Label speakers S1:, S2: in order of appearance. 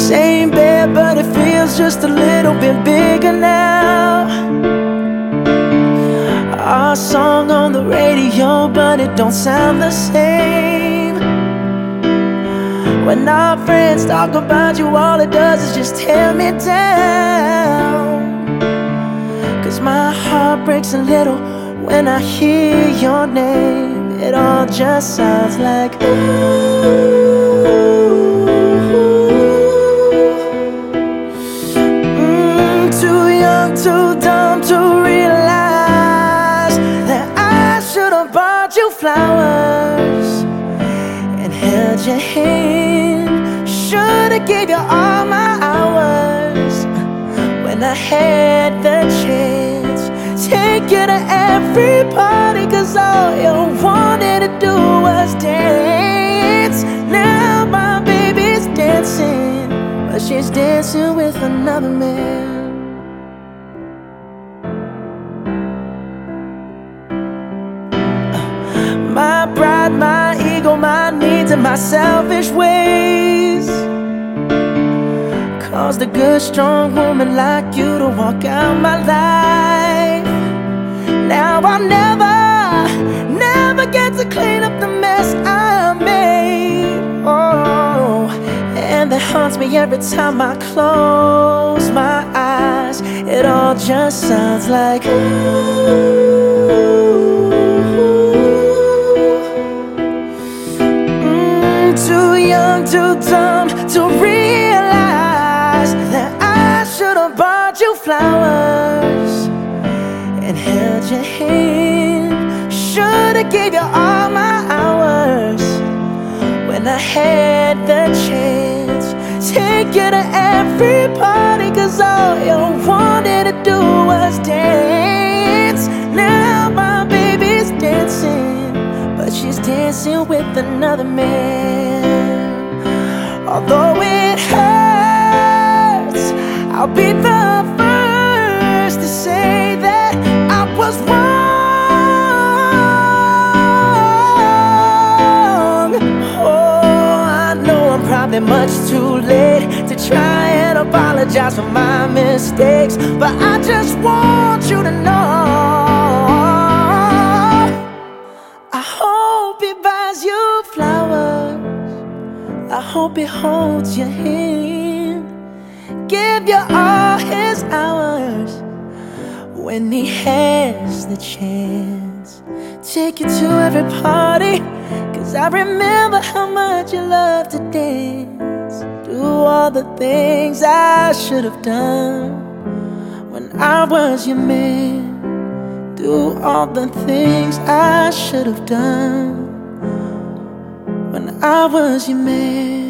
S1: Same bed, but it feels just a little bit bigger now. Our song on the radio, but it don't sound the same. When our friends talk about you, all it does is just tear me down. 'Cause my heart breaks a little when I hear your name. It all just sounds like ooh. Too young, too dumb to realize that I should have bought you flowers and held your hand. Should have gave you all my hours when I had the chance. Take you to every party, 'cause all you wanted to do was dance. Now my baby's dancing, but she's dancing with another man. My pride, my ego, my needs, and my selfish ways caused a good, strong woman like you to walk out my life. Now I'll never get to clean up the mess I made. Oh, and that haunts me every time I close my eyes. It all just sounds like ooh. Too young, too dumb to realize that I should have bought you flowers and held your hand. Should have gave you all my hours when I had the chance. Take you to every party, 'cause all you wanted to do was dance. Now my baby's dancing, but she's dancing with another man. Although it hurts, I'll be the first to say that I was wrong. Oh, I know I'm probably much too late to try and apologize for my mistakes, but I just want you to know I hope he buys you flowers. I hope he holds your hand, give you all his hours when he has the chance. Take you to every party, 'cause I remember how much you love to dance. Do all the things I should have done when I was your man. Do all the things I should have done when I was your man.